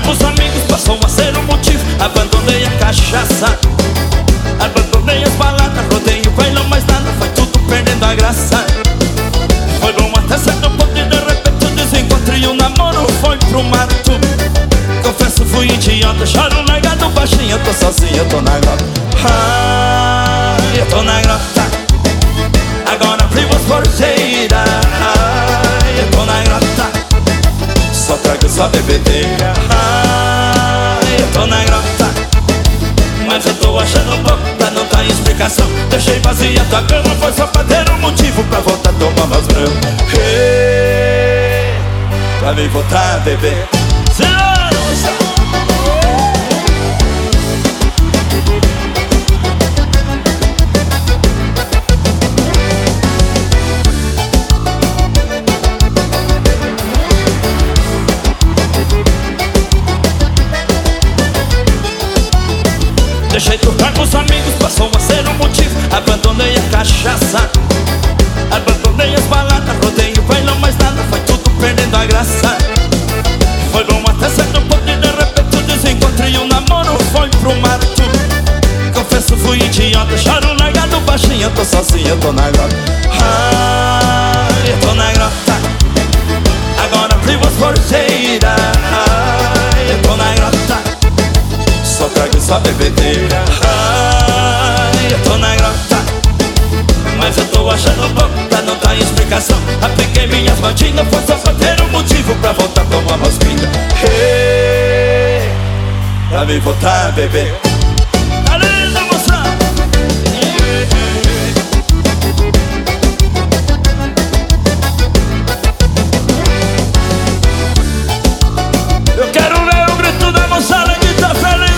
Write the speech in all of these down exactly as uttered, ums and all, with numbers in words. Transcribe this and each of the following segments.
pros amigos, passou a ser o motivo. Abandonei a cachaça, abandonei as baladas, rodei o bailão, mas nada, foi tudo perdendo a graça. Foi bom até certo ponto e de repente o desencontro e o namoro foi pro mato. Confesso, fui idiota, choro largado baixinho, eu tô sozinho, eu tô na grota. Ai, eu tô na grota, agora abri as porteiras. Ai, eu tô na grota, só trago só bebedeira. Ai, eu tô na grota, mas eu tô achando boca, não tá em explicação. Deixei vazia tua cama, foi só pra ter um motivo pra voltar a tomar mais brão. Hey, pra mim voltar a beber. Deixei trocar com os amigos, passou a ser o motivo. Abandonei a cachaça, abandonei as baladas, rodei o bailão, mas nada, foi tudo perdendo a graça. Foi bom até certo ponto e de repente o desencontro e o namoro foi pro mato. Confesso, fui idiota, choro largado baixinho, eu tô sozinho, eu tô na grota. Ai, eu tô na grota, agora abri as porteiras. Ai, eu tô na grota, só trago só bebedeira. Ai, eu tô na grota, mas eu tô achando boca, não tá em explicação. Apliquei minhas mandingas, foi só pra ter um motivo pra voltar a tomar umas pingas. Hey, pra me voltar a beber. Tá lindo, moção? Eu quero ver o grito da moçada que tá feliz.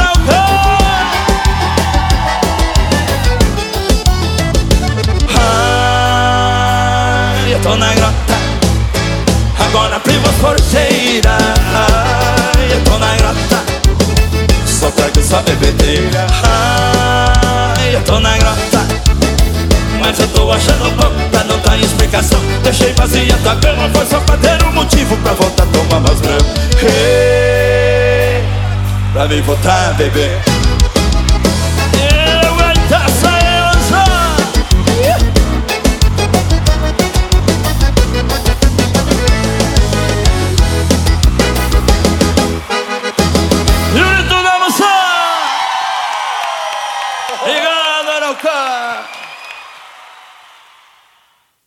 Eu tô na grota, agora abri as porteiras. Ai, eu tô na grota, só trago só bebedeira. Ai, eu tô na grota, mas eu tô achando boca, não tá em explicação. Deixei vazia tua cama, foi só pra ter um motivo pra voltar a tomar mais brão. Hey, pra mim voltar a beber. Obrigado, Araucária.